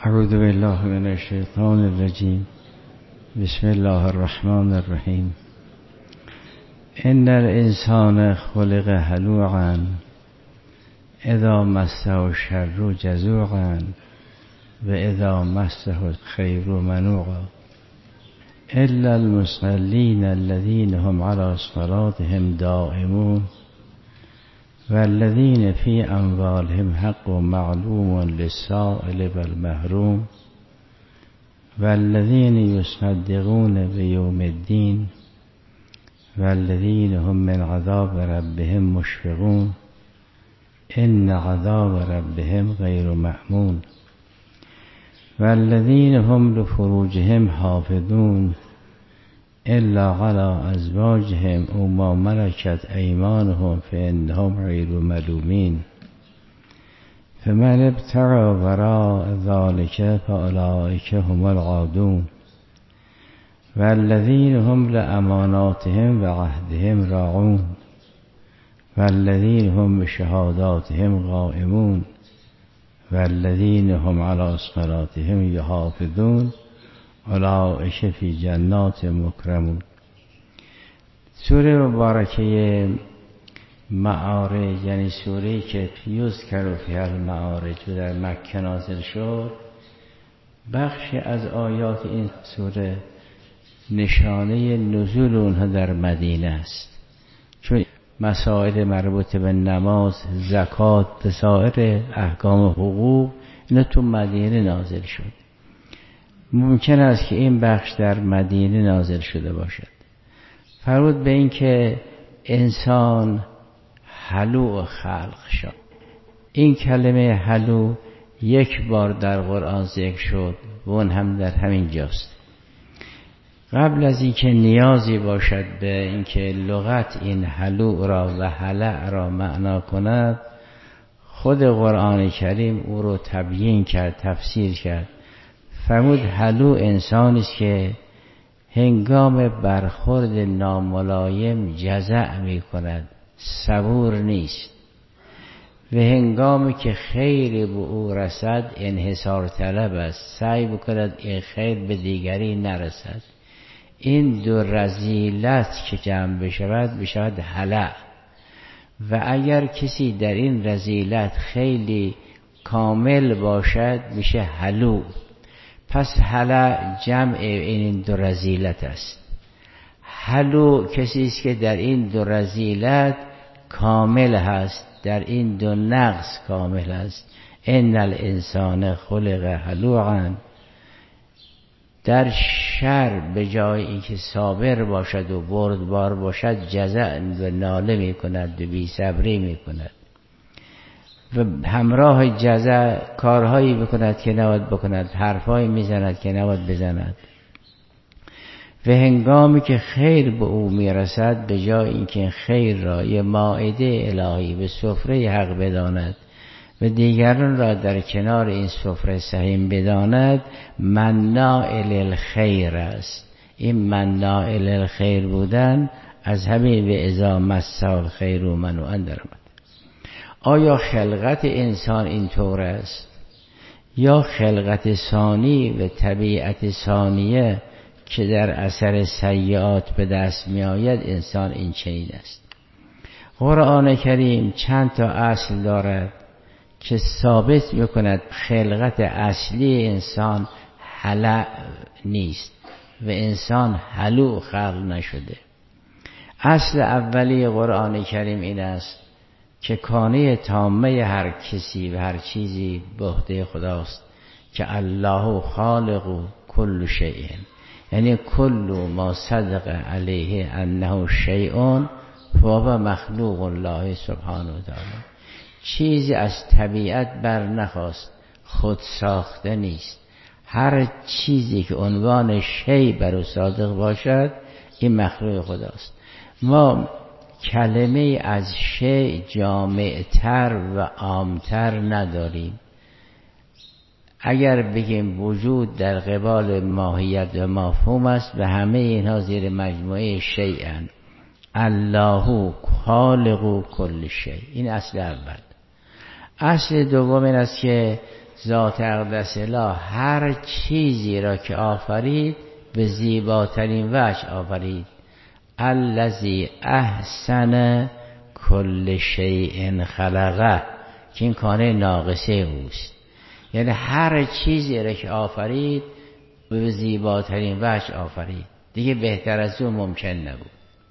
اعوذ بالله من الشیطان الرجیم. بسم الله الرحمن الرحیم. ان الانسان خلق هلوعا اذا مسه الشر جزوعا و اذا مسه الخیر منوعا الا المصلین الذین هم علی صلاتهم دائمون والذین فی اموالهم حق معلوم للسائل والمحروم والذین یصدقون بیوم الدین والذین هم من عذاب ربهم مشفقون ان عذاب ربهم غیر مأمون والذین هم لفروجهم حافظون الا علی ازواجهم او ما ملکت ایمانهم فانهم غیر ملومین فمن ابتغى وراء ذلك فاولئک هم العادون والذین هم لاماناتهم وعهدهم راعون والذین هم بشهاداتهم قائمون والذین هم علی صلاتهم یحافظون اولئک فی جنات مکرمون. سوره مبارکه معارج، یعنی سوره‌ای که یذکر فیها المعارج و در مکه نازل شد، بخشی از آیات این سوره نشانه نزول اونها در مدینه است، چون مسائل مربوط به نماز، زکات و سایر احکام حقوق اینا تو مدینه نازل شد. ممکن است که این بخش در مدینه نازل شده باشد. فرمود به این که انسان هلوع خلق شد. این کلمه هلوع یک بار در قرآن ذکر شد و اون هم در همین جاست. قبل از اینکه نیازی باشد به اینکه لغت این هلوع را و هلع را معنا کند، خود قرآن کریم او رو تبیین کرد، تفسیر کرد. فرمود هلوع انسانی است که هنگام برخورد ناملایم جزع می کند، صبور نیست، و هنگامی که خیر به او رسد انحصار طلب است، سعی بکند این خیر به دیگری نرسد. این دو رذیلت که جمع بشود هلع. و اگر کسی در این رذیلت خیلی کامل باشد میشه هلوع. پس هلع جمع این دو رذیلت است. هلوع کسی است که در این دو رذیلت کامل هست، در این دو نقص کامل است. ان الانسان خلق هلوعا، در شر به جای اینکه صابر باشد و بردبار باشد جزع و ناله می کند و بی صبری می کند و همراه جزع کارهایی بکند که نباید بکند، حرفهایی میزند که نباید بزند. و هنگامی که خیر به او میرسد به جای اینکه خیر را یه مائده الهی به سفره حق بداند و دیگران را در کنار این سفره سهیم بداند، مناع للخیر است. این مناع للخیر بودن از همین به اذا مسه الخیر منوعا درآمد. آیا خلقت انسان این طور است یا خلقت ثانی و طبیعت ثانیه که در اثر سیئات به دست می آید انسان این چنین است؟ قرآن کریم چند تا اصل دارد که ثابت می کند خلقت اصلی انسان هلع نیست و انسان هلوع خلق نشده. اصل اولی قرآن کریم این است که کانه تامه هر کسی و هر چیزی به عهده خداست، که الله خالق کل شیء، یعنی کل ما صدق علیه انه شیء فهو مخلوق الله سبحانه و تعالی. چیزی از طبیعت بر نخواست، خود ساخته نیست. هر چیزی که عنوان شیء بر او صادق باشد این مخلوق خداست. ما کلمه از شیء جامعتر و عامتر نداریم. اگر بگیم وجود در قبال ماهیت و مفهوم است و همه اینها زیر مجموعه شیئن. الله خالق کل شیء، این اصل اول. اصل دوم این است که ذات اقدس اله هر چیزی را که آفرید به زیباترین وجه آفرید. الذی احسن کل شیء خلقه، که این کانه ناقصه اوست. یعنی هر چیزی را که آفرید به زیباترین وجه آفرید، دیگه بهتر از اون ممکن نبود.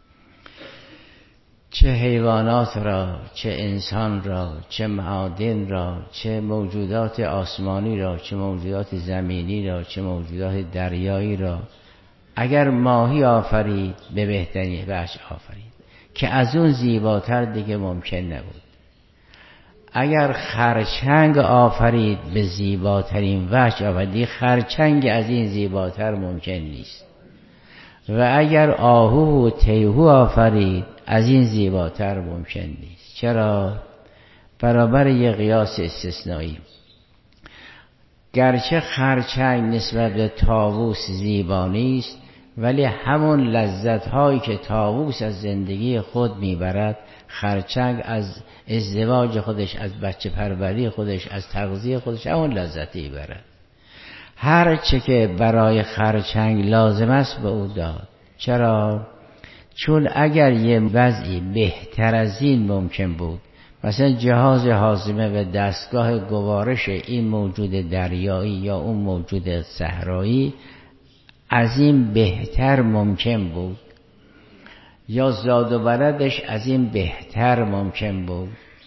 چه حیوانات را، چه انسان را، چه معادن را، چه موجودات آسمانی را، چه موجودات زمینی را، چه موجودات دریایی را. اگر ماهی آفرید به بهترین وجه آفرید که از اون زیباتر دیگه ممکن نبود. اگر خرچنگ آفرید به زیباترین وجه آفرید، خرچنگ از این زیباتر ممکن نیست. و اگر آهو و تیهو آفرید از این زیباتر ممکن نیست. چرا؟ برابر یه قیاس استثنایی. گرچه خرچنگ نسبت به طاووس زیبا نیست، ولی همون لذت هایی که طاووس از زندگی خود میبرد، خرچنگ از ازدواج خودش، از بچه پروری خودش، از تغذیه خودش همون لذتی برد. هر چه که برای خرچنگ لازم است به او داد. چرا؟ چون اگر یه وضعی بهتر از این ممکن بود، مثلا جهاز هاضمه و دستگاه گوارش این موجود دریایی یا اون موجود صحرایی، از این بهتر ممکن بود، یا زاد و ولدش از این بهتر ممکن بود،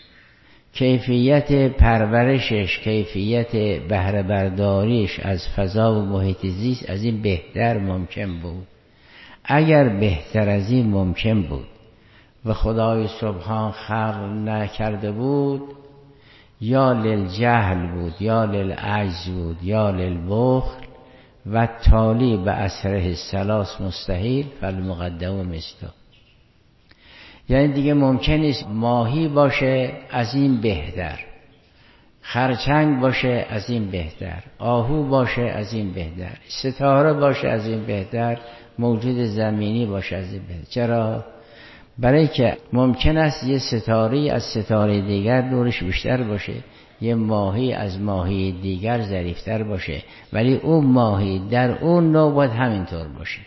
کیفیت پرورشش، کیفیت بهره برداریش از فضا و محیط زیست از این بهتر ممکن بود. اگر بهتر از این ممکن بود و خدای سبحان خلق نکرده بود، یا للجهل بود، یا للعجز بود، یا للبخل، و تالی به اسره الثلاث مستحیل فالمقدم مثله. یعنی دیگه ممکن نیست ماهی باشه از این بهتر، خرچنگ باشه از این بهتر، آهو باشه از این بهتر، ستاره باشه از این بهتر، موجود زمینی باشه از این بهتر. چرا؟ برای که ممکن است یه ستاره از ستاره دیگر نورش بیشتر باشه، یه ماهی از ماهی دیگر ظریفتر باشه، ولی اون ماهی در اون نوع باید همینطور باشه.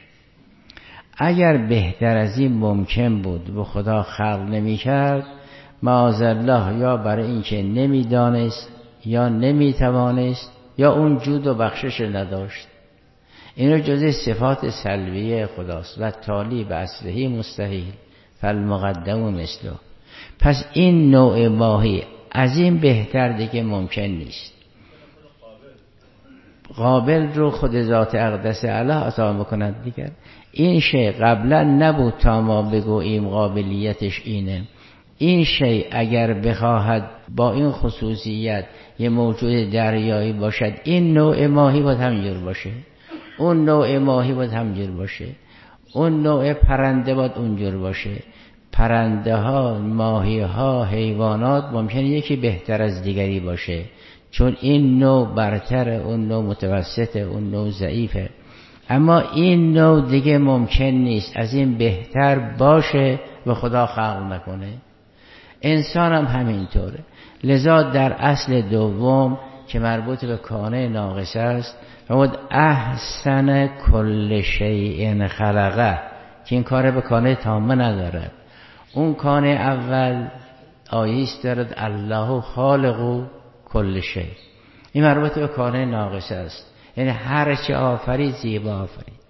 اگر بهتر از این ممکن بود و خدا خلق نمی کرد، معاذالله، یا برای اینکه نمی دانست یا نمی توانست یا اون جود و بخشش نداشت. این رو جزء صفات سلبیه خداست. و تالی به اصلهی مستحیل فالمقدم مثله. پس این نوع ماهی از این بهتر دیگه ممکن نیست. قابل رو خود ذات اقدس اله عطا میکند دیگر. این شی قبلا نبود تا ما بگوییم قابلیتش اینه. این شی اگر بخواهد با این خصوصیت یه موجود دریایی باشد، این نوع ماهی باید همینجور باشه، اون نوع ماهی باید همینجور باشه، اون نوع پرنده باید اونجور باشه. پرنده ها، ماهی ها، حیوانات ممکنه یکی بهتر از دیگری باشه، چون این نوع برتر، اون نوع متوسطه، اون نوع ضعیفه. اما این نوع دیگه ممکن نیست از این بهتر باشه و خدا خلق نکنه. انسان هم همینطوره. لذا در اصل دوم که مربوط به کانه ناقص است، فرمود احسن کل شیء خلقه، که این کار به کانه تامه ندارد. اون کانه اول آیه‌ای دارد الله خالق کل شیء، این مربوط به کانه ناقص است، یعنی هر چه آفرید زیبا آفرید.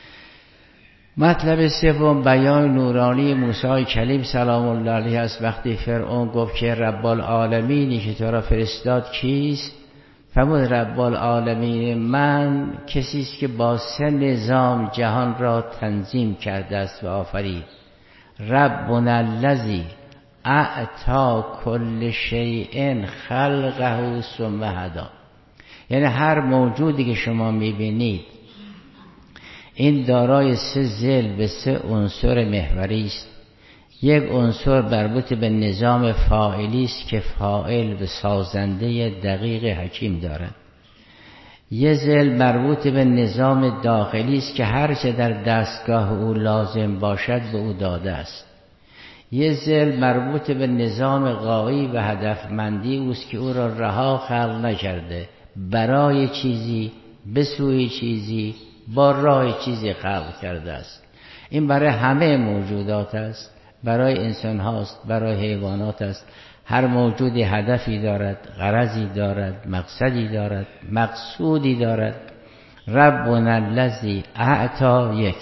مطلب سوم بیان نورانی موسی کلیم سلام الله علیه است. وقتی فرعون گفت که رب العالمینی که تو را فرستاد کیست؟ فرمود رب العالمین من کسی است که با 3 نظام جهان را تنظیم کرده است و آفرید. ربنا الذی اعطی کل شیء خلقه ثم هدی. یعنی هر موجودی که شما میبینید این دارای 3 ضلع و 3 عنصر محوری است. یک عنصر مربوط به نظام فاعلی است که فاعل و سازنده دقیق حکیم دارد. یک ضلع مربوط به نظام داخلی است که هر چه در دستگاه او لازم باشد به او داده است. یک ضلع مربوط به نظام غایی و هدفمندی اوست که او را رها خلق نکرده، برای چیزی، به سوی چیزی، با راه چیزی خلق کرده است. این برای همه موجودات است، برای انسان هاست، برای حیوانات است. هر موجودی هدفی دارد، غرضی دارد، مقصدی دارد، مقصودی دارد. ربنا الذی اعطی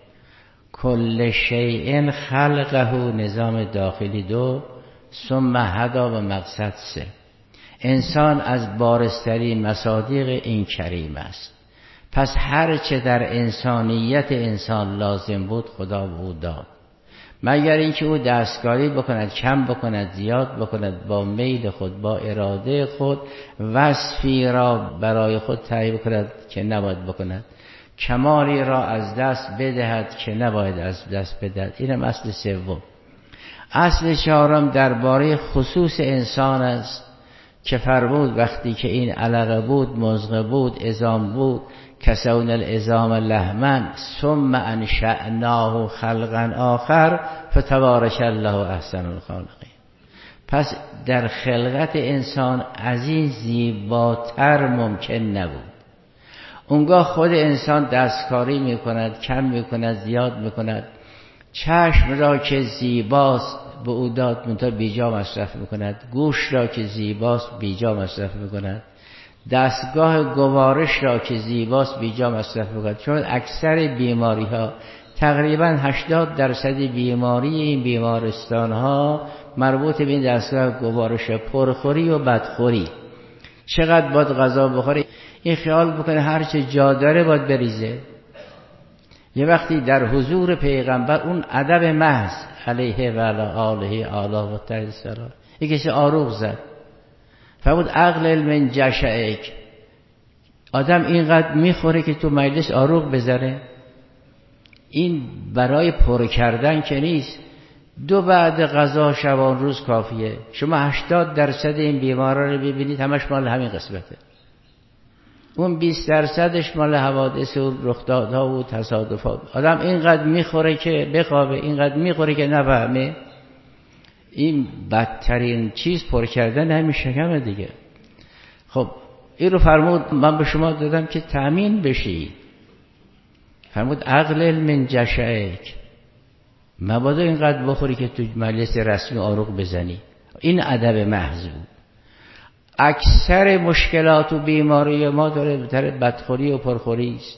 کل شیء خلقه، نظام داخلی 2، ثم هدا و مقصد 3. انسان از بارزترین مصادیق این کریم است. پس هر چه در انسانیت انسان لازم بود خدا به او داد، مگر اینکه او دستکاری بکند، کم بکند، زیاد بکند، با میل خود، با اراده خود وصفی را برای خود تعیین کند که نباید بکند، کمالی را از دست بدهد که نباید از دست بدهد. اینم اصل سوم. اصل چهارم درباره خصوص انسان است که فرمود وقتی که این علقه بود، مضغه بود، عظام بود، کسون العظام لحما ثم انشأناه خلقا آخر فتبارک الله احسن الخالقین. پس در خلقت انسان از این زیباتر ممکن نبود. اونگاه خود انسان دستکاری میکند، کم میکند، زیاد میکند. چشم را که زیباست به او داد منتها بیجا مصرف میکند، گوش را که زیباست بیجا مصرف میکند، دستگاه گوارش را که زیباست بیجا مصرف میکند. چون اکثر بیماری ها، تقریبا 80% بیماری این بیمارستان ها مربوط به این دستگاه گوارش، پرخوری و بدخوری. چقدر باید غذا بخوری، این خیال بکنه هرچه جا داره باید بریزه. یه وقتی در حضور پیغمبر اون ادب محض علیه و آله آلا و تسلا، یکیش آروغ زد فرمود عقل من جشعک، آدم اینقدر میخوره که تو مجلس آروغ بزنه. این برای پر کردن که نیست. 2 بعد غذا شبان روز کافیه. شما 80% این بیمارا رو ببینید همش مال همین قسمته. اون 20% مال حوادث و رخدادها و تصادفات. آدم اینقدر میخوره که بخوابه، اینقدر میخوره که نفهمه. این بدترین چیز پر کردن همین شکمه دیگه. خب این رو فرمود من به شما دادم که تأمین بشی. فرمود عقل من جشعک، مبادا اینقدر بخوری که تو مجلس رسمی آروغ بزنی. این ادب محض بود. اکثر مشکلات و بیماری ما داره بدخوری و پرخوری است.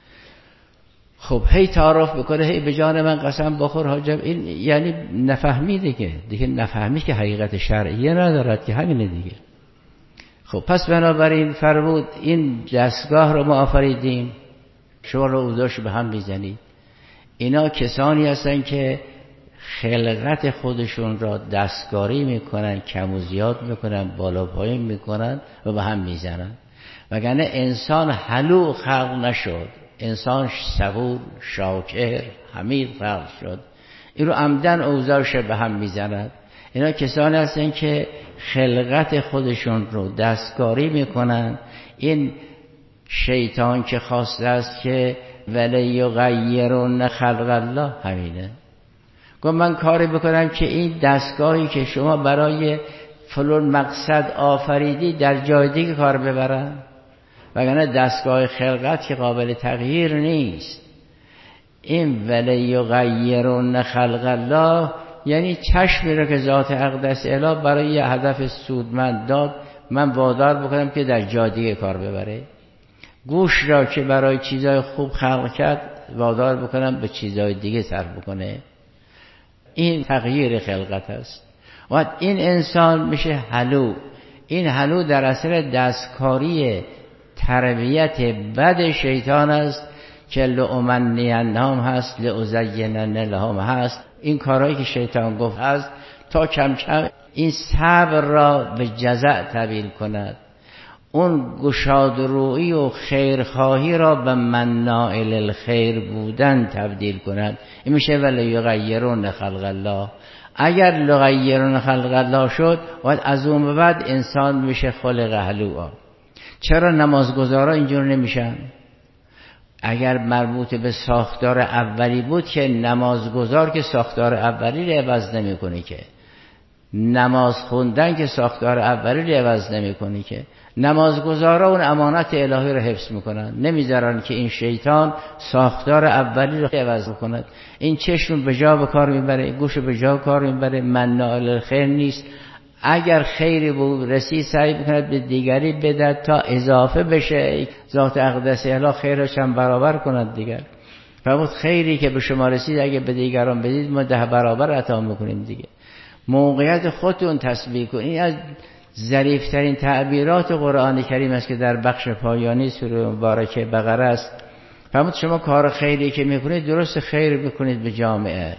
خب هی تعارف بکنه، هی به جان من قسم بخور حاجب، این یعنی نفهمی دیگه نفهمی که حقیقت شرعیه ندارد که همینه دیگه. خب پس بنابراین فرمود این دستگاه رو ما آفریدیم، شما رو اوضاعش به هم میزنید. اینا کسانی هستن که خلقت خودشون را دستکاری میکنن، کم و زیاد میکنن، بالا پایین میکنن و به هم میزنن. وگرنه انسان حلو خلق نشد، انسان صبور، شاکر، حمید خلق شد. این رو عمدن اوضاعش به هم میزنن. اینا کسانی هستن که خلقت خودشون رو دستکاری میکنن. این شیطان که خواسته است که ولی یغیرن خلق الله، همینه. گفت من کاری بکنم که این دستگاهی که شما برای فلان مقصد آفریدی در جای دیگه کار ببرن، وگرنه دستگاه خلقت که قابل تغییر نیست. این ولی یغیرن خلق الله یعنی چشمی رو که ذات اقدس اله برای یه هدف سودمند داد، من وادار بکنم که در جای دیگه کار ببره. گوش را که برای چیزای خوب خلق کرد وادار بکنم به چیزای دیگه صرف بکنه. این تغییر خلقت است. و این انسان میشه حلو. این حلو در اصل دستکاری تربیت بد شیطان است که لأمنینهم هست، لأزینن لهم هست. این کارهایی که شیطان گفت هست تا کم کم این صبر را به جزع تبدیل کند، اون گشاد رویی و خیرخواهی را به مناع للخیر بودن تبدیل کند. این میشه ولی یغیرون خلق الله. اگر یغیرون خلق الله شد و از اون بعد انسان میشه خلق حلوعا. چرا نمازگزارا اینجور نمیشن؟ اگر مربوط به ساختار اولی بود که نمازگزار که ساختار اولی رو عوض نمیکنه که نماز خوندن که ساختار اولی رو عوض نمی‌کنه، که نمازگزارا اون امانت الهی رو حفظ میکنن، نمیذارن که این شیطان ساختار اولی رو عوض کند. این چشم به جا به کار میبره، گوش به جا کار میبره، منال خیر نیست. اگر خیری بود رسید سعی بکند به دیگری بدهد تا اضافه بشه، ذات اقدس اله خیرش هم برابر کند دیگر. فرمود خیری که به شما رسید اگه به دیگران بدید ما 10 برابر عطا میکنیم دیگه. موقعیت خودتون تسبیح کنید. این از ظریف‌ترین تعبیرات قرآن کریم است که در بخش پایانی سوره مبارکه بقره است. فرمود شما کار خیری که میکنید درست خیر میکنید به جامعه.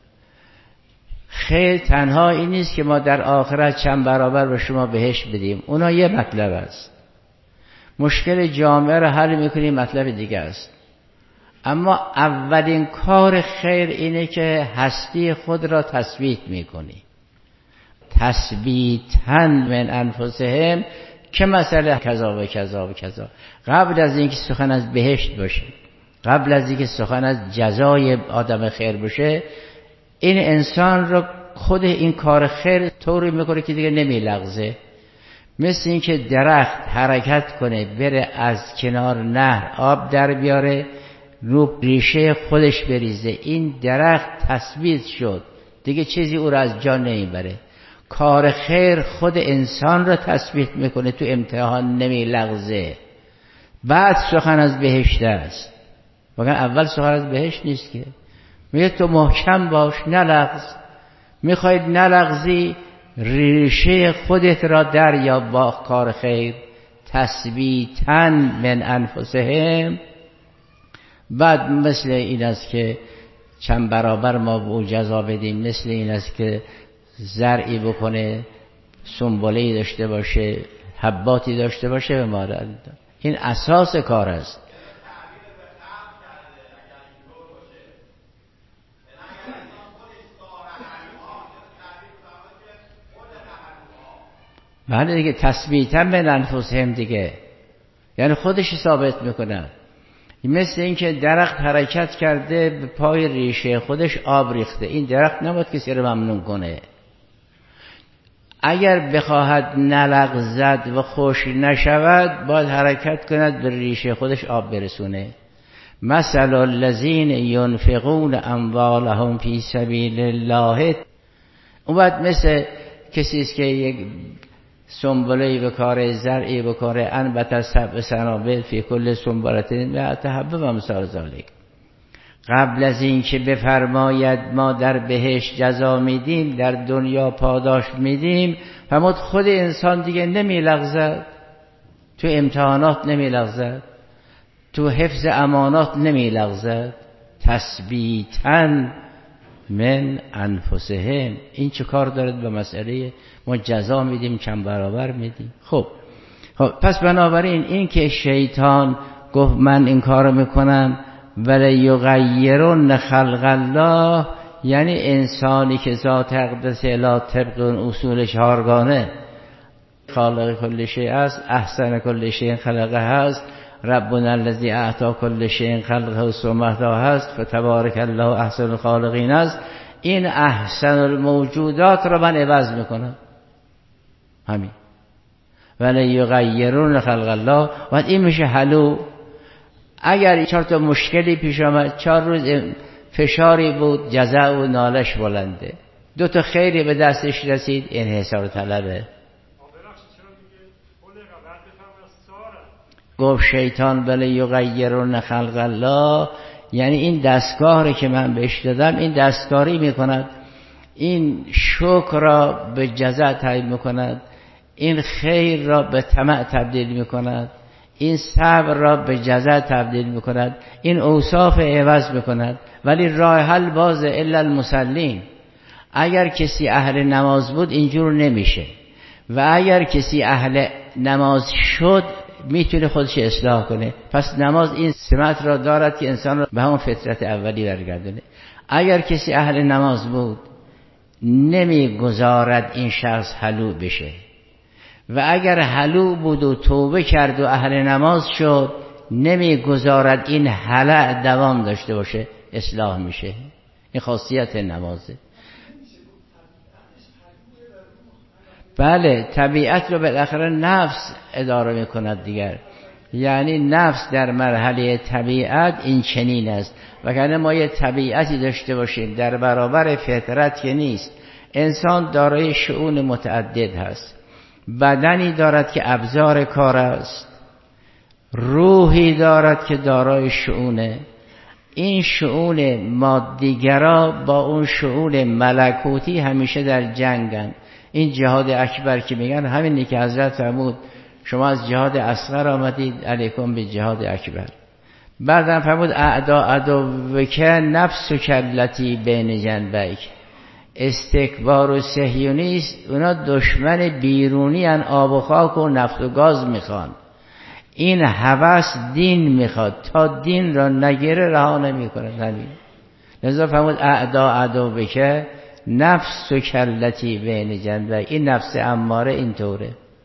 خیر تنها این نیست که ما در آخرت چند برابر به شما بهشت بدیم، اونا یه مطلب است. مشکل جامعه رو حل میکنیم مطلب دیگه است. اما اولین کار خیر اینه که هستی خود را تثبیت میکنی. تثبیتاً من انفسهم، که مسئله کذا و کذا و کذا. قبل از اینکه سخن از بهشت باشه، قبل از اینکه سخن از جزای آدم خیر باشه، این انسان رو خود این کار خیر طوری میکنه که دیگه نمیلغزه. مثل اینکه درخت حرکت کنه بره از کنار نهر آب در بیاره، رو ریشه خودش بریزه، این درخت تثبیت شد دیگه، چیزی او را از جا نمیبره. کار خیر خود انسان را تثبیت میکنه، تو امتحان نمیلغزه. بعد سخن از بهشت است، واقعا اول سخن از بهشت نیست که میگه تو محکم باش نلغز. میخواید نلغزی، ریشه خودت را در یا با کار خیر، تثبیتاً من انفسهم. بعد مثل این است که چند برابر ما به او جزا بدیم، مثل این است که زرعی بکنه، سنبله‌ای داشته باشه، حباتی داشته باشه به ما داد. این اساس کار است. بله دیگه، تثبیتاً من انفسهم دیگه، یعنی خودش ثابت میکنه. مثل این که درخت حرکت کرده به پای ریشه خودش آب ریخته، این درخت نباید کسی رو ممنون کنه. اگر بخواهد نلغزد و خوش نشود باید حرکت کند به ریشه خودش آب برسونه. مثل الذین ینفقون اموالهم فی سبیل الله، اون بعد مثل کسی است که یک سنبله‌ای بکاره، زرعی بکاره، انبت سبع سنابل فی کل سنبلة مئة حبة و امثال ذلک. قبل از این که بفرماید ما در بهشت جزا میدیم، در دنیا پاداش میدیم، فرمود خود انسان دیگه نمیلغزد، تو امتحانات نمیلغزد، تو حفظ امانات نمیلغزد. تثبیتاً من انفسهم. این چه کار دارد به مسئله ما جزا میدیم چند برابر میدیم؟ خب پس بنابراین این که شیطان گفت من این کارو میکنم ولی یغیرن خلق الله، یعنی انسانی که ذات اقدس اله طبق اون اصول 4گانه خالق کل شیء است، احسن کل شیء خلقه هست، ربنا الذی اعطی کل شیء خلقه ثم هداه هست، فتبارک الله احسن الخالقین است. این احسن الموجودات رو من عوض میکنم، همین. ولی یغیرون خلق الله. و این میشه حلو. اگر 4 تا مشکلی پیش آمد، 4 روز فشاری بود، جزع و نالش بلنده، 2 تا خیری به دستش رسید، انحصار طلبه. گفت شیطان بله یغیرون خلق الله، یعنی این دستگاهی که من بهش دادم این دستکاری میکند، این شکر را به جزع تبدیل میکند، این خیر را به طمع تبدیل میکند، این صبر را به جزع تبدیل میکند، این اوصاف عوض میکند. ولی راه حل باز الا المصلین. اگر کسی اهل نماز بود اینجور نمیشه، و اگر کسی اهل نماز شد میتونه خودش اصلاح کنه. پس نماز این سمت را دارد که انسان را به همون فطرت اولی برگردونه. اگر کسی اهل نماز بود نمیگذارد این شخص حلو بشه، و اگر حلو بود و توبه کرد و اهل نماز شد نمیگذارد این هلع دوام داشته باشه، اصلاح میشه. این خاصیت نمازه. بله، طبیعت رو بالاخره نفس اداره میکند دیگر. یعنی نفس در مرحله طبیعت این چنین است. وگرنه ما یه طبیعتی داشته باشیم در برابر فطرت که نیست. انسان دارای شؤون متعدد هست، بدنی دارد که ابزار کار است، روحی دارد که دارای شؤونه. این شؤون مادیگرا با اون شؤون ملکوتی همیشه در جنگن. این جهاد اکبر که میگن همینی که حضرت فرمود شما از جهاد اصغر آمدید، علیکم به جهاد اکبر. بعدم فرمود اعدا عدوک نفسک التی بین جنبیک. استکبار و صهیونیست اونا دشمن بیرونی ان، آب و خاک و نفت و گاز میخوان. این هوس دین میخواد، تا دین را نگیره رها نمیکنه. لذا فرمود اعدا عدوک نفسک التی بین جنبیک. این نفس اماره اینطوره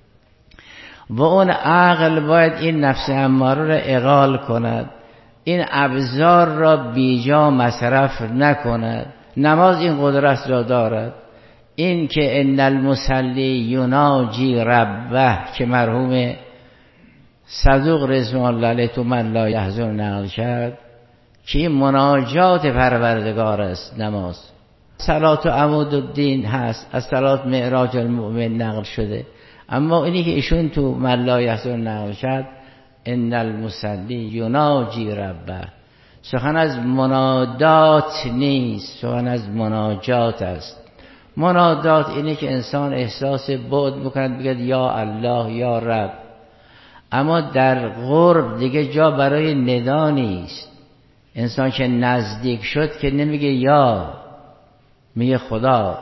و اون عقل باید این نفس اماره را اغال کند، این ابزار را بیجا مصرف نکند. نماز این قدرت را دارد. این که ان المصلی یناجی ربه که مرحوم صدوق رضوان الله علیه تو من لا یحزن نقل کرد که این مناجات پروردگار است. نماز صلات و عمود الدین هست، از صلات معراج المؤمن نقل شده، اما اینی که ایشون تو من لا یحزن نقل کرد ان المصلی یناجی ربه، سخن از منادات نیست، سخن از مناجات است. منادات اینه که انسان احساس بعد میکند، بگه یا الله یا رب، اما در قرب دیگه جا برای ندا نیست. انسان که نزدیک شد که نمیگه یا، میگه خدا.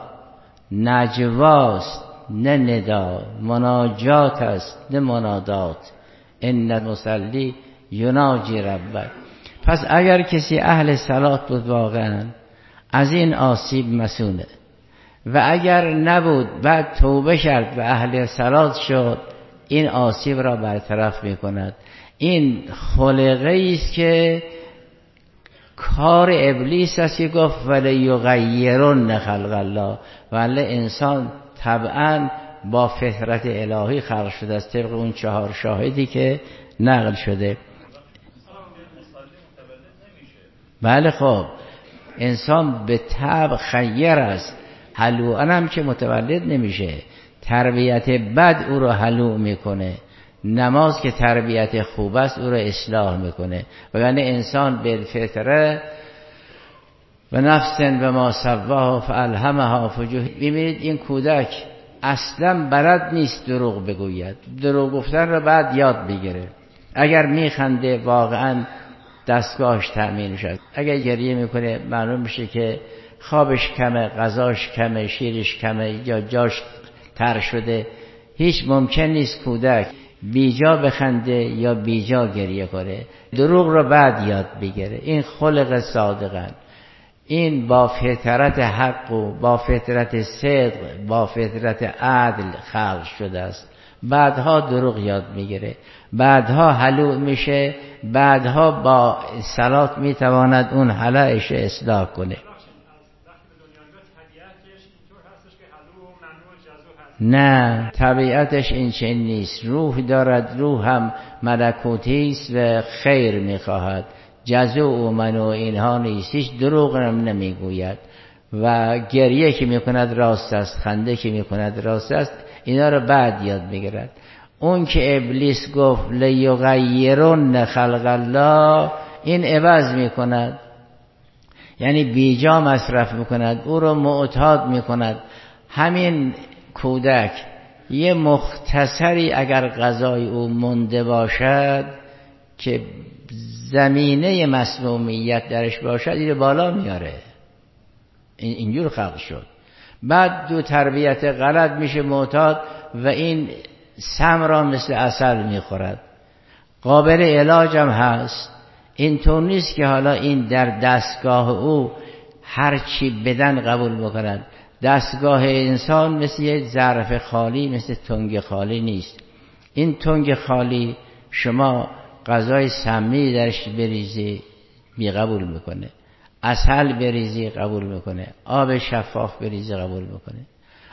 نجواست نه ندا، مناجات است نه منادات. ان المصلی یناجی ربه. پس اگر کسی اهل صلات بود واقعا از این آسیب مسونه، و اگر نبود بعد توبه کرد و اهل صلات شد این آسیب را برطرف میکند. این خلقه است که کار ابلیس است که گفت ولیغیرن خلق الله، ولی انسان طبعا با فطرت الهی خلق شده است طبق اون 4 شاهدی که نقل شده. بله خب انسان به طبع خیر است، حلوعن هم که متولد نمیشه. تربیت بد او رو حلوع میکنه، نماز که تربیت خوب است او رو اصلاح میکنه. وگرنه انسان بالفطره و نفس و ما سواها فالهمها فجورها. ببینید این کودک اصلا بلد نیست دروغ بگوید، دروغ گفتن رو بعد یاد بگیره. اگر میخنده واقعا دستگاهش تأمین شد، اگر گریه میکنه معلوم میشه که خوابش کمه، غذاش کمه، شیرش کمه یا جاش تر شده. هیچ ممکن نیست کودک بیجا بخنده یا بیجا گریه کنه. دروغ رو بعد یاد بگیره. این خلق صادقن، این با فطرت حق و با فطرت صدق با فطرت عدل خلق شده است. بعدها دروغ یاد میگیره، بعدها حلوع میشه، بعدها با صلات میتواند اون حلعش اصلاح کنه. نه، طبیعتش این چنین نیست. روح دارد، روح هم ملکوتی است و خیر میخواهد. جزع و من و اینها نیست، هیچ دروغ هم نمیگوید و گریه که میکند راست است، خنده که میکند راست است. اینا رو بعد یاد میگیرد. اون که ابلیس گفت لیغیرن خلق الله، این عوض میکند، یعنی بیجا مصرف میکند، او رو معتاد میکند. همین کودک یه مختصری اگر غذای او مونده باشد که زمینه مسمومیت درش باشد، این بالا میاره. اینجور خلق شد. بعد دو تربیت غلط میشه معتاد و این سم را مثل عسل میخورد. قابل علاج هم هست. اینطور نیست که حالا این در دستگاه او هر چی بدن قبول بکند. دستگاه انسان مثل یک ظرف خالی، مثل تنگ خالی نیست. این تنگ خالی شما غذای سمی درش بریزی بی قبول میکنه، عسل بریزی قبول میکنه، آب شفاف بریزی قبول میکنه.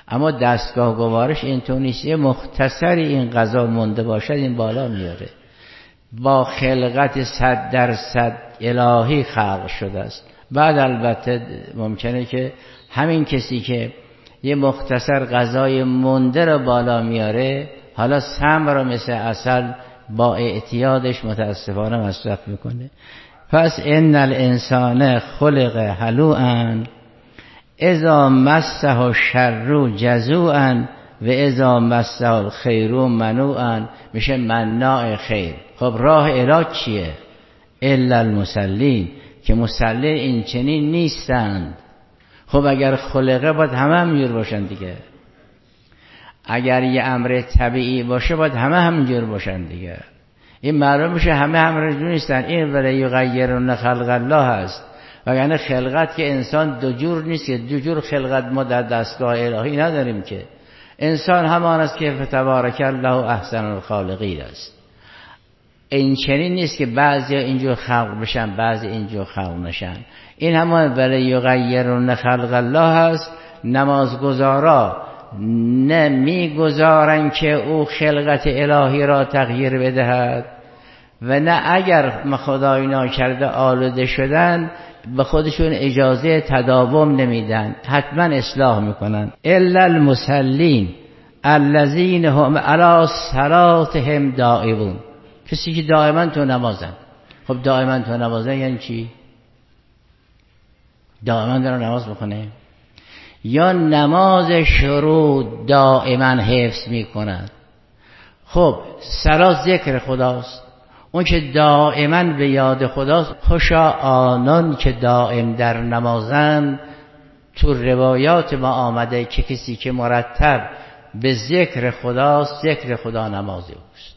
اما دستگاه گوارش اینطور نیست. یه مختصری این غذا مونده باشد این بالا میاره. با خلقت 100% الهی خلق شده است. بعد البته ممکنه که همین کسی که یه مختصر غذای مونده رو بالا میاره، حالا سم رو مثل عسل با اعتیادش متاسفانه مصرف میکنه. پس ان الانسان خلق هلوعا اذا مسه الشر جزوعا و اذا مسه الخیر منوعا، میشه مناع خیر. خب راه علاج چیه؟ الا المصلین، که مصلین این چنین نیستند. خب اگر خلقه باید همه همینجور باشن دیگه. اگر یه امر طبیعی باشه باید همه همینجور باشن دیگه. این معلوم میشه همه همینجور نیستن. این ولی یغیرن خلق الله هست. وگرنه خلقت که انسان دو جور نیست که دو جور خلقت ما در دستگاه الهی نداریم که. انسان همان است که فتبارک الله احسن الخالقین است. این چنین نیست که بعضی اینجور خلق بشن بعضی اینجور خلق نشن. این همان ولی یغیرن خلق الله هست. نمازگزارا نمیگذارن که او خلقت الهی را تغییر بدهد و نه اگر خدای ناکرده آلوده شدن به خودشون اجازه تداوم نمیدن، حتما اصلاح میکنن. الا المصلین الذین هم علی صلاتهم دائمون، کسی که دائما تو نمازن. خب دائما تو نمازن یعنی چی؟ دائما دارن نماز بکنه یا نمازش رو دائما حفظ میکنن؟ خب صلات ذکر خداست، اون که دائما به یاد خداست. خوشا آنان که دائم در نمازن. تو روایات ما آمده که کسی که مرتب به ذکر خداست ذکر خدا نمازی اوست.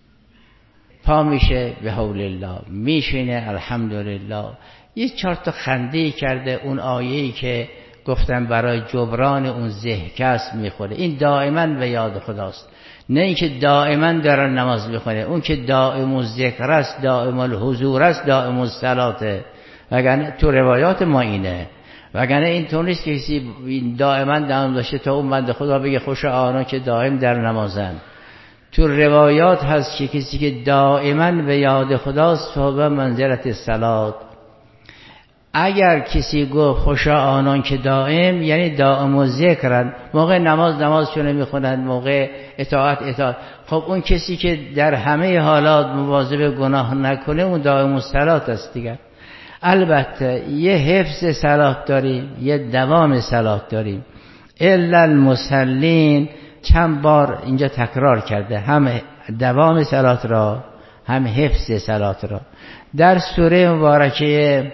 پا میشه به حول الله، میشینه الحمدلله، یه 4 تا خنده کرده. اون آیه‌ای که گفتم برای جبران اون ضحکست میخوره. این دائما به یاد خداست، نه اینکه دائما داره نماز میخونه. اون که دائم الذکر است، دائم الحضور است، دائم الصلاته. وگرنه تو روایات ما اینه. وگرنه این طور نیست که کسی دائما دائم داشته تا اون بنده خدا بگه خوش آنها که دائم در نمازن. تو روایات هست که کسی که دائما به یاد خداست فهو منزلت الصلات. اگر کسی گفت خوشا آنان که دائم، یعنی دائم و ذکرن، موقع نمازشون میخونن، موقع اطاعت. خب اون کسی که در همه حالات مواظب گناه نکنه اون دائم الصلات است دیگه. البته یه حفظ صلات داریم، یه دوام صلات داریم. الا المصلین چند بار اینجا تکرار کرده، هم دوام صلات را هم حفظ صلات را. در سوره مبارکه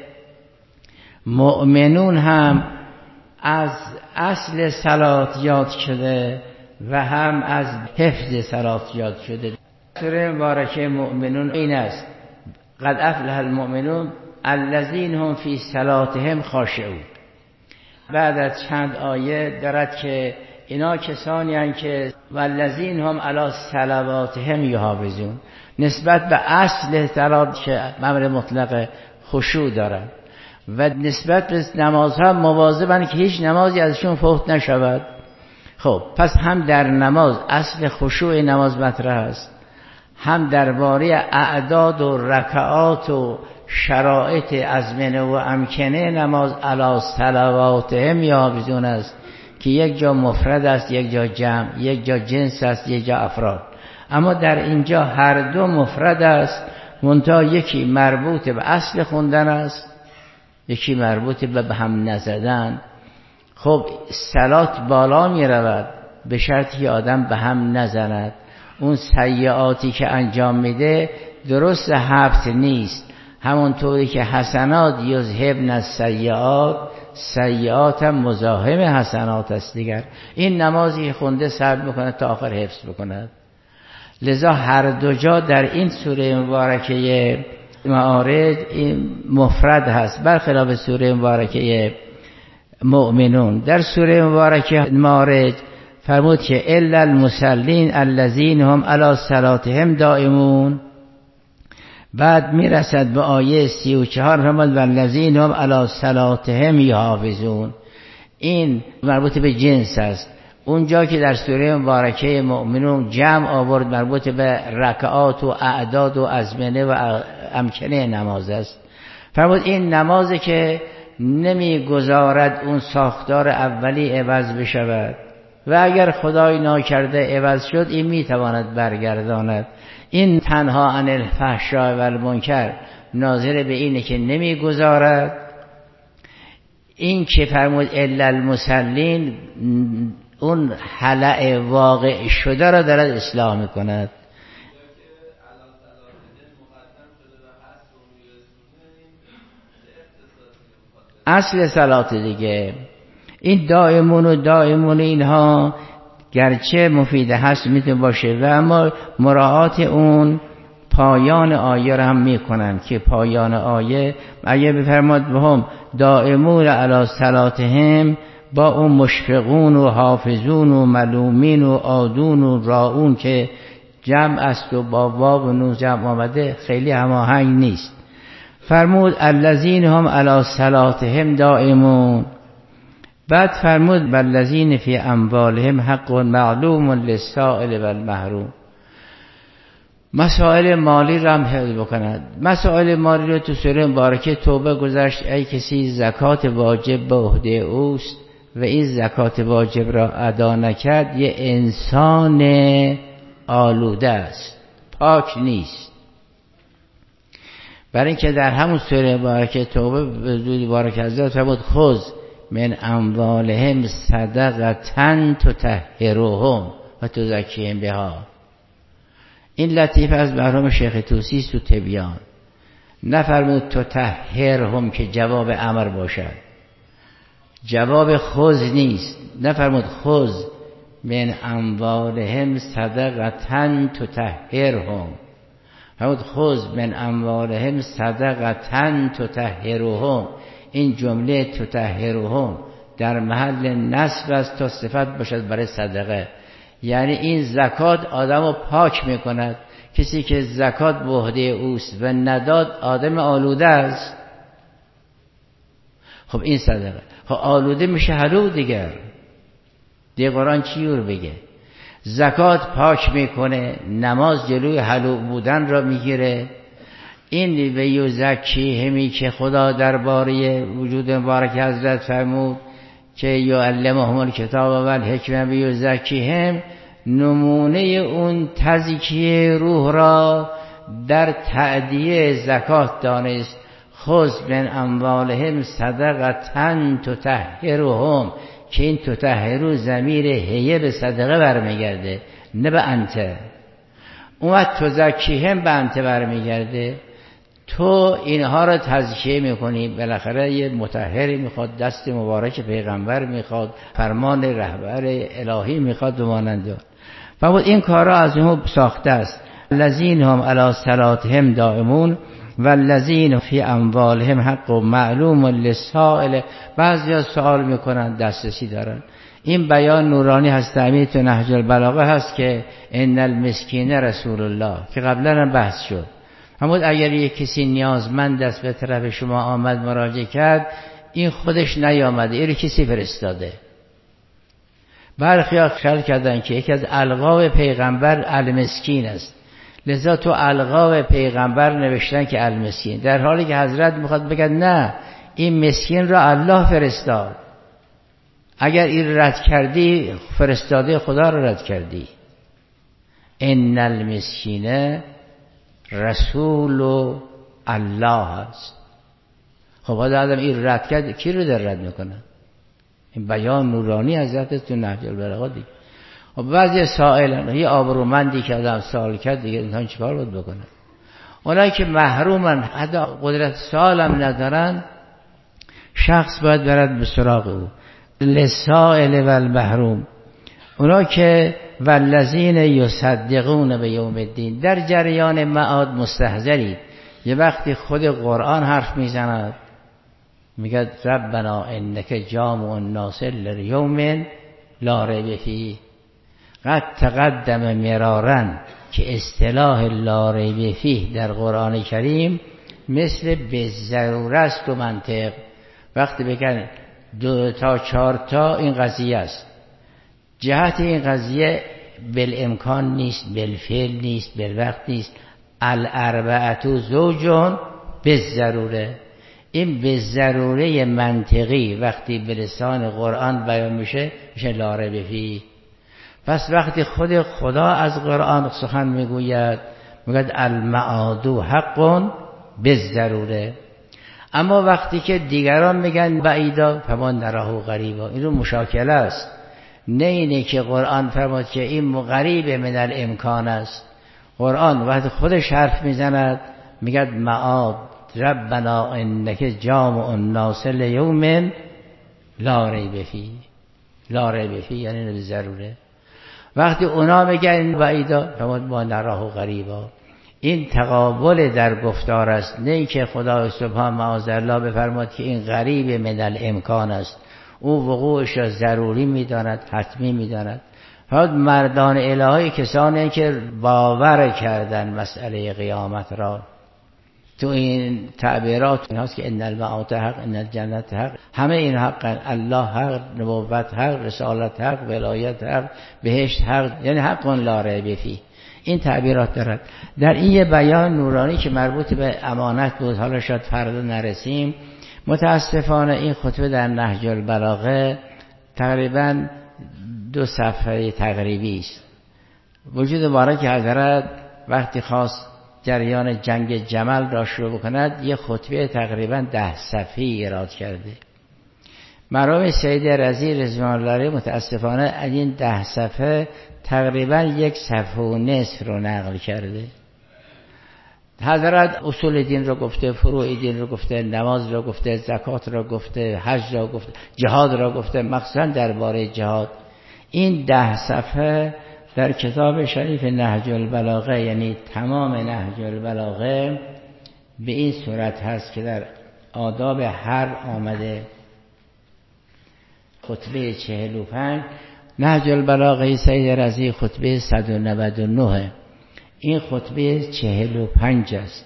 مؤمنون هم از اصل صلات یاد شده و هم از حفظ صلات یاد شده. سوره مبارکه مؤمنون این است: قد افلح المؤمنون الذین هم فی صلاتهم خاشعون. بعد از چند آیه دارد که اینا کسانی هستند که والذین هم علی صلواتهم یحافظون، نسبت به اصل صلات که امر مطلق خشوع دارد و نسبت به نمازها مواظبند که هیچ نمازی ازشون فوت نشود. خب پس هم در نماز اصل خشوع نماز مطرح است، هم درباره اعداد و رکعات و شرایط ازمنه و امکنه نماز علی صلواتهم یحافظون است که یک جا مفرد است، یک جا جمع، یک جا جنس است، یک جا افراد. اما در اینجا هر دو مفرد است، منتها یکی مربوط به اصل خوندن است، یکی مربوط به هم نزدن. خب صلات بالا می رود به شرطی آدم به هم نزند. اون سیئاتی که انجام میده درست حبس نیست، همونطوری که حسنات یذهبن السیئات، سیئات هم مزاحم حسنات است دیگر. این نمازی خونده صبر میکنه تا آخر حفظ بکند. لذا هر دو جا در این سوره مبارکه معارج این مفرد هست، برخلاف سوره مبارکه مؤمنون. در سوره مبارکه معارج فرمود که الا المصلین الذین هم علی صلاتهم دائمون. بعد میرسد به آیه 34 فرمود والذین هم علی صلاتهم یحافظون. این مربوط به جنس است. اونجا که در سوره مبارکه مؤمنون جمع آورد مربوط به رکعات و اعداد و ازمنه و امکنه نماز است، فرمود این نمازی که نمیگذارد اون ساختار اولی عوض بشود و اگر خدای ناکرده عوض شد این میتواند برگرداند. این تنها عن الفحشاء و المنکر ناظر به اینه که نمیگذارد. این که فرمود الا المصلین اون خلأ واقع شده را دارد اصلاح میکند. اصل صلات دیگه این دائمون اینها گرچه مفید هست میتونه باشه و اما مراعات اون پایان آیه را هم میکنن که پایان آیه اگه بفرماد بهم دائمون علی صلاتهم با اون مشفقون و حافظون و ملومین و آدون و راؤون که جمع است و با واو و نون جمع آمده خیلی هماهنگ نیست. فرمود الذین هم علی صلاتهم دائمون. بعد فرمود والذین فی اموالهم حق معلوم للسائل و المحروم. مسائل مالی را هم حفظ بکند. مسائل مالی رو تو سوره مبارکه توبه گذشت. ای کسی زکات واجب به عهده اوست و این زکات واجب را ادا نکرد یه انسان آلوده است، پاک نیست. برای اینکه در همون سوره مبارکه توبه به زودی مبارکه حضرت فرمود خذ من اموالهم صدقة تطهرهم و تزکیهم بها. این لطیفه از مرحوم شیخ طوسی است تو تبیان. نفرمود تطهرهم که جواب امر باشد، جواب خذ نیست. نفرمود خذ من اموالهم صدقة تطهرهم، فرمود خذ من اموالهم صدقة تطهرهم. این جمله تطهرهم در محل نصب است تا صفت باشد برای صدقه، یعنی این زکات آدمو پاک میکند. کسی که زکات به عهده اوست و نداد آدم آلوده است. خب این صدقه، خب آلوده میشه حلو دیگر قرآن چی رو بگه؟ زکات پاک میکنه، نماز جلوی حلو بودن را میگیره. این و یزکیهم که خدا درباره وجود مبارک حضرت فرمود که یعلمهم الکتاب و الحکمه و یزکیهم، نمونه اون تزکیه روح را در تأدیه زکات دانست. خذ من اموالهم صدقة تطهرهم که این تطهرو ضمیر هیه به صدقه برمیگرده نه به انت. اون تزکیهم به انت برمیگرده. تو اینها را تزکیه میکنی، بالاخره یه مطهری میخواد، دست مبارک پیغمبر میخواد، فرمان رهبر الهی میخواد و مانند. فرمود این کارا از اون ساخته است. الذین هم علی صلاتهم دائمون والذین فی اموالهم حق معلوم للسائل. بعضیا سوال میکنن دسترسی دارن. این بیان نورانی هست امیر تو نهج البلاغه هست که ان المسکین رسول الله که قبلا هم بحث شد. فرمود اگر یک کسی نیازمند است به طرف شما آمد مراجعه کرد، این خودش نیامده، این کسی فرستاده. برخی خیال کردن که یکی از القاب پیغمبر المسکین است، لذا تو القاب پیغمبر نوشتن که المسکین، در حالی که حضرت میخواد بگه نه، این مسکین را الله فرستاد. اگر این رد کردی فرستاده خدا را رد کردی. ان المسکین رسول الله است. خب آدم این رد کرد، کی رو در رد میکنه؟ این بیان نورانی حضرت تو نهج البلاغه دیگه. و بعضی سائلن، یه آبرومندی که آدم سوال کرد دیگه انسان چیکار باید بکنه؟ اونایی که محرومن حتی قدرت سوال هم ندارن، شخص باید برد به سراغ او. للسائل و المحروم، اونا که والذین یصدقون بیوم الدین، در جریان معاد مستحضرید. یه وقتی خود قرآن حرف میزند میگه ربنا انک جامع الناس لیوم لا ریب فیه. قد تقدم مرارا که اصطلاح لا ریب فیه در قرآن کریم مثل به ضروره است و منطق. وقتی بگن 2 تا 4 تا این قضیه است، جهت این قضیه بالامکان نیست، بالفعل نیست، بالوقت نیست. الاربعه زوجون بالضروره. این به ضروره منطقی وقتی به لسان قرآن بیان میشه لا ریب فیه. پس وقتی خود خدا از قرآن سخن میگوید میگوید المعاد حق بالضروره. اما وقتی که دیگران میگن بعیدا فما نراه غریبا، این رو مشاکله است. نه اینه که قرآن فرمود که این غریب من الامکان است. قرآن وقتی خودش حرف میزند میگه معاد ربنا انک جامع الناس لیوم لا ریب فیه. لا ریب فیه یعنی به ضروره. وقتی اونا میگن بعیدا فرمود ما نراه غریبا. این تقابل در گفتار است، نه اینکه خدای سبحان معاذالله بفرماد که این غریب من الامکان است. او وقوعش را ضروری میداند، حتمی میداند. فقط مردان الهی کسانی که باور کردن مسئله قیامت را. تو این تعبیرات این هست که ان المعاد حق، ان الجنت حق، همه این حق، الله حق، نبوت حق، رسالت حق، ولایت حق، بهشت حق، یعنی حق لا ریب فیه. این تعبیرات دارد. در این یه بیان نورانی که مربوط به امانت بود، حالا شاید فردا نرسیم. متاسفانه این خطبه در نهج البلاغه تقریبا 2 صفحه تقریبی است. وجود مبارک حضرت وقتی خواست جریان جنگ جمل را شروع بکند یه خطبه تقریبا 10 صفحه‌ای ایراد کرده. مرحوم سید رضی رضوان الله علیه متاسفانه از این 10 صفحه تقریبا 1 صفحه و نصف رو نقل کرده. حضرت اصول دین رو گفته، فروع دین رو گفته، نماز رو گفته، زکات رو گفته، حج رو گفته، جهاد رو گفته، مخصوصا درباره جهاد. این 10 صفحه در کتاب شریف نهج البلاغه، یعنی تمام نهج البلاغه به این صورت هست که در آداب حرب آمده. خطبه 45 نهج البلاغه سید رضی خطبه 199. این خطبه 45 است.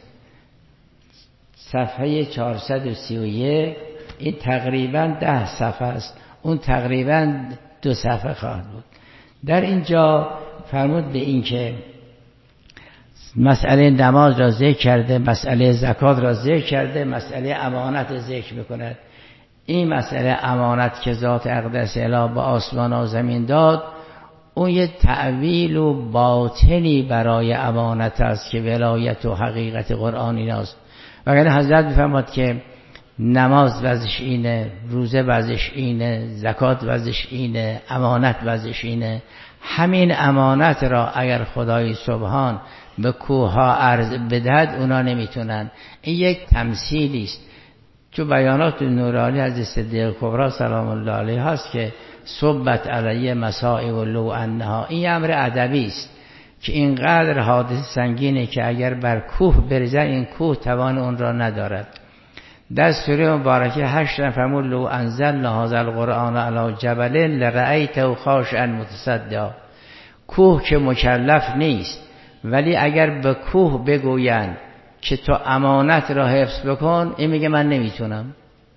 صفحه 431 این تقریبا 10 صفحه است. اون تقریبا 2 صفحه خواهد بود. در اینجا فرمود به این که مسئله نماز را ذکر کرده، مسئله زکات را ذکر کرده، مسئله امانت ذکر میکند. این مسئله امانت که ذات اقدس اله به آسمان و زمین داد، اون یه تعویل و باطنی برای امانت است که ولایت و حقیقت قرآن این است. وگرنه حضرت میفرماد که نماز وضعش اینه، روزه وضعش اینه، زکات وضعش اینه، امانت وضعش اینه. همین امانت را اگر خدای سبحان به کوه ها عرض بدهد اونا نمیتونن. این یک تمثیلی است. تو بیانات نورانی از صدیق کبری سلام الله علیه هست که صبت علیه مصائب لو انها. این امر ادبی است که اینقدر حادث سنگینه که اگر بر کوه بریزن این کوه توان اون را ندارد. در سوره مبارکه 8 فرمود لو انزلنا هذا القرآن علی جبل لرأیته خاشعا متصدعا. کوه که مکلف نیست، ولی اگر به کوه بگویند که تو امانت را حفظ بکن، این میگه من نمیتونم.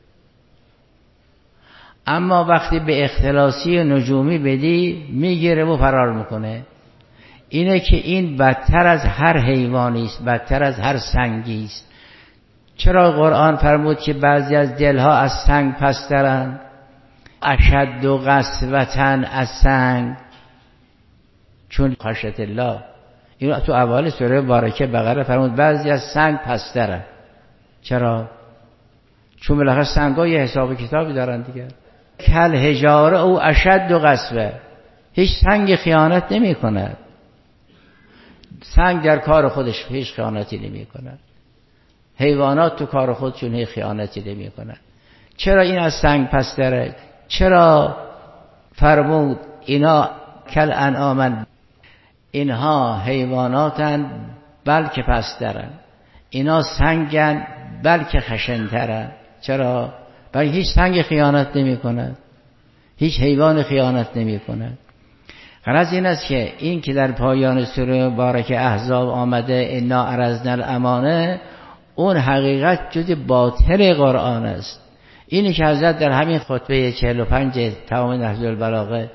اما وقتی به اختلاسی و نجومی بدی میگیره و فرار میکنه. اینه که این بدتر از هر حیوانی است، بدتر از هر سنگی است. چرا قرآن فرمود که بعضی از دلها از سنگ پسترند؟ اشد و قسوتن از سنگ، چون خشیت الله. این تو اول سوره مبارکه بقره فرمود بعضی از سنگ پسترند. چرا؟ چون بالاخره سنگ‌ها یه حساب کتابی دارن دیگه. کل حجاره او اشد و قسوه. هیچ سنگ خیانت نمی کند. سنگ در کار خودش هیچ خیانتی نمی کند. حیوانات تو کار خودشون هیچ خیانتی نمی کند. چرا این از سنگ پستره؟ چرا فرمود اینا کل انعامن، اینها حیواناتن بلکه پسترن، اینا سنگن بلکه خشنترن. چرا؟ برای هیچ سنگ خیانت نمی کند، هیچ حیوان خیانت نمی کند. غرض این است که این که در پایان سوره مبارکه احزاب آمده انا عرضنا الامانه، اون حقیقت جز باطن قرآن است. اینی که حضرت در همین خطبه 45 تمام نهج البلاغه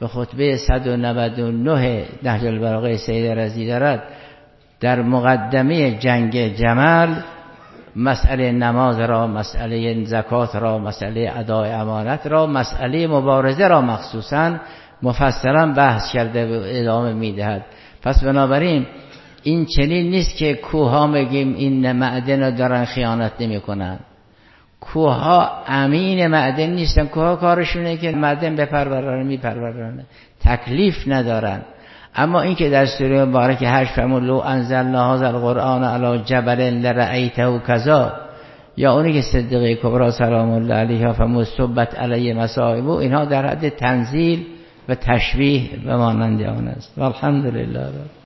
به خطبه 199 نهج البلاغه سید رضی دارد، در مقدمه جنگ جمل مسئله نماز را، مسئله زکات را، مسئله ادای امانت را، مسئله مبارزه را مخصوصا مفصلا بحث کرده و ادامه میدهد. پس بنابراین این چنین نیست که کوها بگیم این معدن را دارن خیانت نمی کنن. کوها امین معدن نیستن، کوها کارشونه که معدن بپرورن، میپرورن، تکلیف ندارن. اما این که در سوره مبارک 8 فرمود لو انزلنا هذا القرآن علی جبل لرأیته کذا، یا اونی که صدیقه کبری سلام الله علیها فرمود صبت علی مصائب، اینها در حد تنزیل و تشبیه و مانند آن است. والحمدلله.